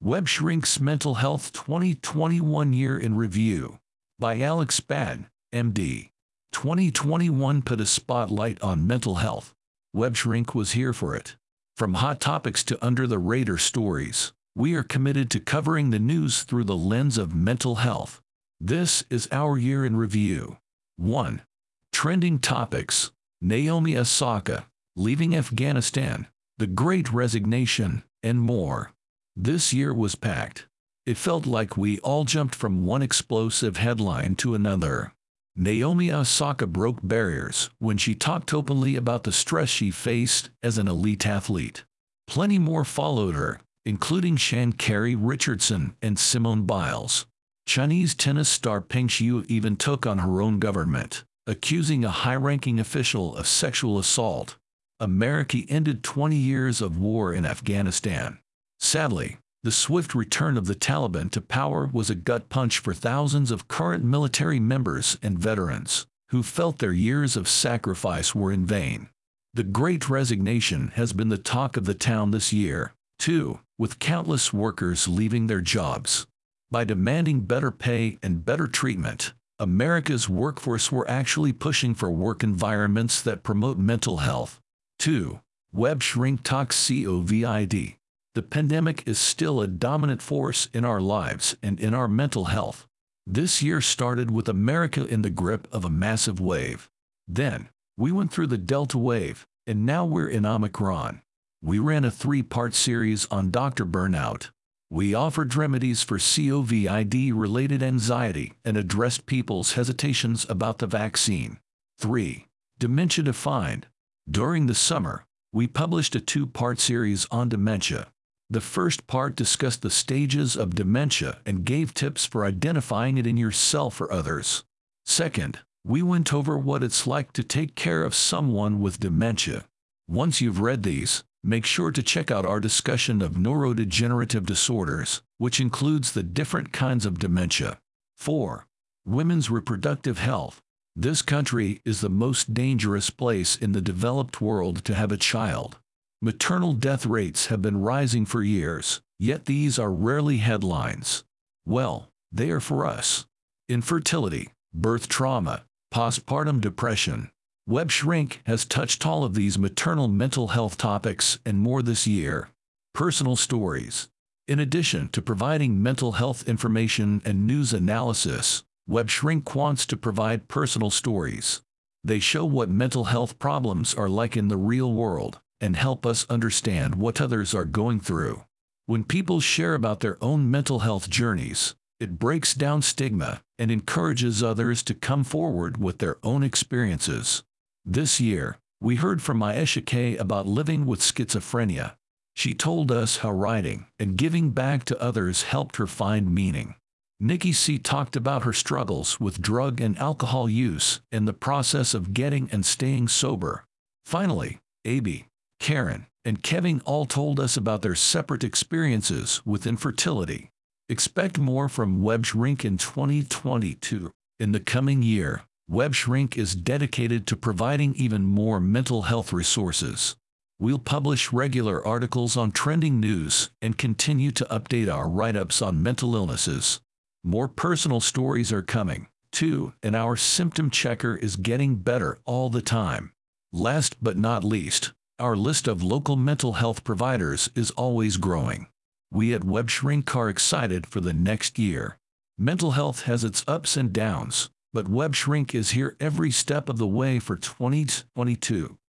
WebShrink's Mental Health 2021 Year in Review by Alex Spad, MD. 2021 put a spotlight on mental health. WebShrink was here for it. From hot topics to under-the-radar stories, we are committed to covering the news through the lens of mental health. This is our Year in Review. 1. Trending topics: Naomi Osaka, leaving Afghanistan, the Great Resignation, and more. This year was packed. It felt like we all jumped from one explosive headline to another. Naomi Osaka broke barriers when she talked openly about the stress she faced as an elite athlete. Plenty more followed her, including Sha'Carri Richardson and Simone Biles. Chinese tennis star Peng Shuai even took on her own government, accusing a high-ranking official of sexual assault. America ended 20 years of war in Afghanistan. Sadly, the swift return of the Taliban to power was a gut punch for thousands of current military members and veterans who felt their years of sacrifice were in vain. The Great Resignation has been the talk of the town this year, too, with countless workers leaving their jobs. By demanding better pay and better treatment, America's workforce were actually pushing for work environments that promote mental health. 2. WebShrink talks COVID. The pandemic is still a dominant force in our lives and in our mental health. This year started with America in the grip of a massive wave. Then, we went through the Delta wave, and now we're in Omicron. We ran a 3-part series on Dr. Burnout. We offered remedies for COVID-related anxiety and addressed people's hesitations about the vaccine. 3. Dementia Defined. During the summer, we published a 2-part series on dementia. The first part discussed the stages of dementia and gave tips for identifying it in yourself or others. Second, we went over what it's like to take care of someone with dementia. Once you've read these, make sure to check out our discussion of neurodegenerative disorders, which includes the different kinds of dementia. 4. Women's reproductive health. This country is the most dangerous place in the developed world to have a child. Maternal death rates have been rising for years, yet these are rarely headlines. Well, they are for us. Infertility, birth trauma, postpartum depression. WebShrink has touched all of these maternal mental health topics and more this year. Personal stories. In addition to providing mental health information and news analysis, WebShrink wants to provide personal stories. They show what mental health problems are like in the real world and help us understand what others are going through. When people share about their own mental health journeys, it breaks down stigma and encourages others to come forward with their own experiences. This year, we heard from Aisha K about living with schizophrenia. She told us how writing and giving back to others helped her find meaning. Nikki C talked about her struggles with drug and alcohol use and the process of getting and staying sober. Finally, Abby, Karen, and Kevin all told us about their separate experiences with infertility. Expect more from WebShrink in 2022. In the coming year, WebShrink is dedicated to providing even more mental health resources. We'll publish regular articles on trending news and continue to update our write-ups on mental illnesses. More personal stories are coming, too, and our symptom checker is getting better all the time. Last but not least, our list of local mental health providers is always growing. We at WebShrink are excited for the next year. Mental health has its ups and downs, but WebShrink is here every step of the way for 2022.